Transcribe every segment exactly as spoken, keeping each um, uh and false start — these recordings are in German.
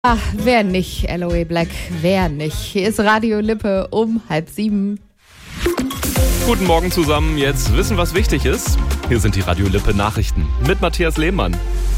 Ach, wer nicht, L O A Black, wer nicht. Hier ist Radio Lippe um halb sieben. Guten Morgen zusammen, jetzt wissen, was wichtig ist. Hier sind die Radio Lippe Nachrichten mit Matthias Lehmann.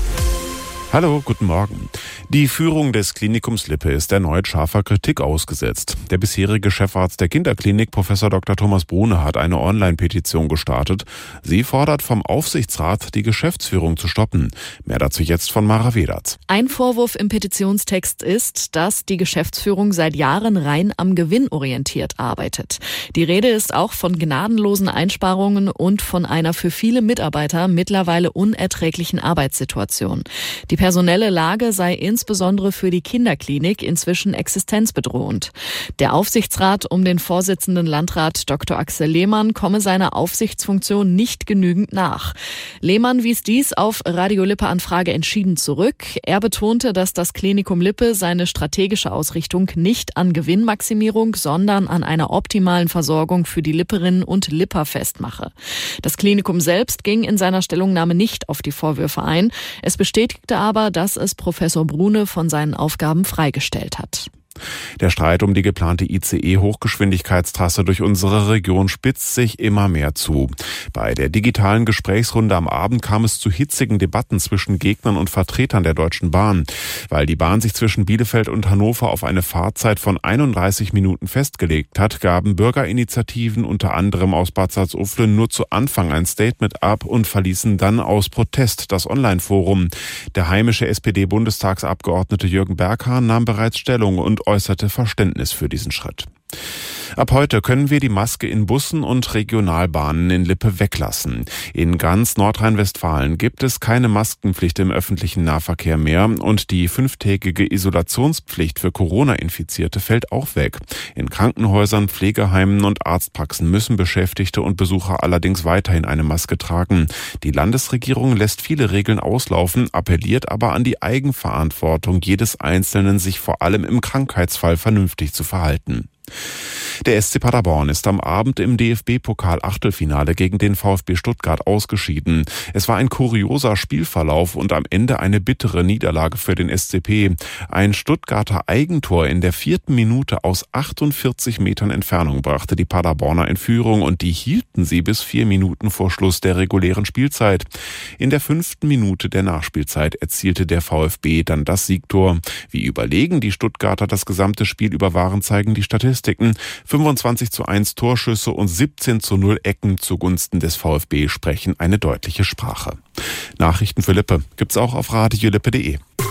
Hallo, guten Morgen. Die Führung des Klinikums Lippe ist erneut scharfer Kritik ausgesetzt. Der bisherige Chefarzt der Kinderklinik, Professor Doktor Thomas Brune, hat eine Online-Petition gestartet. Sie fordert vom Aufsichtsrat, die Geschäftsführung zu stoppen. Mehr dazu jetzt von Mara Vedatz. Ein Vorwurf im Petitionstext ist, dass die Geschäftsführung seit Jahren rein am Gewinn orientiert arbeitet. Die Rede ist auch von gnadenlosen Einsparungen und von einer für viele Mitarbeiter mittlerweile unerträglichen Arbeitssituation. Die personelle Lage sei insbesondere für die Kinderklinik inzwischen existenzbedrohend. Der Aufsichtsrat um den Vorsitzenden Landrat Doktor Axel Lehmann komme seiner Aufsichtsfunktion nicht genügend nach. Lehmann wies dies auf Radio Lippe Anfrage entschieden zurück. Er betonte, dass das Klinikum Lippe seine strategische Ausrichtung nicht an Gewinnmaximierung, sondern an einer optimalen Versorgung für die Lipperinnen und Lipper festmache. Das Klinikum selbst ging in seiner Stellungnahme nicht auf die Vorwürfe ein. Es bestätigte aber, aber, dass es Professor Brune von seinen Aufgaben freigestellt hat. Der Streit um die geplante I C E-Hochgeschwindigkeitstrasse durch unsere Region spitzt sich immer mehr zu. Bei der digitalen Gesprächsrunde am Abend kam es zu hitzigen Debatten zwischen Gegnern und Vertretern der Deutschen Bahn. Weil die Bahn sich zwischen Bielefeld und Hannover auf eine Fahrzeit von einunddreißig Minuten festgelegt hat, gaben Bürgerinitiativen unter anderem aus Bad Salzuflen nur zu Anfang ein Statement ab und verließen dann aus Protest das Online-Forum. Der heimische S P D-Bundestagsabgeordnete Jürgen Berghahn nahm bereits Stellung und äußerte Verständnis für diesen Schritt. Ab heute können wir die Maske in Bussen und Regionalbahnen in Lippe weglassen. In ganz Nordrhein-Westfalen gibt es keine Maskenpflicht im öffentlichen Nahverkehr mehr und die fünftägige Isolationspflicht für Corona-Infizierte fällt auch weg. In Krankenhäusern, Pflegeheimen und Arztpraxen müssen Beschäftigte und Besucher allerdings weiterhin eine Maske tragen. Die Landesregierung lässt viele Regeln auslaufen, appelliert aber an die Eigenverantwortung jedes Einzelnen, sich vor allem im Krankheitsfall vernünftig zu verhalten. Der S C Paderborn ist am Abend im D F B-Pokal-Achtelfinale gegen den VfB Stuttgart ausgeschieden. Es war ein kurioser Spielverlauf und am Ende eine bittere Niederlage für den S C P. Ein Stuttgarter Eigentor in der vierten Minute aus achtundvierzig Metern Entfernung brachte die Paderborner in Führung und die hielten sie bis vier Minuten vor Schluss der regulären Spielzeit. In der fünften Minute der Nachspielzeit erzielte der VfB dann das Siegtor. Wie überlegen die Stuttgarter das gesamte Spiel über waren, zeigen die Statistiken. fünfundzwanzig zu eins Torschüsse und siebzehn zu null Ecken zugunsten des VfB sprechen eine deutliche Sprache. Nachrichten für Lippe gibt's auch auf radio lippe punkt de.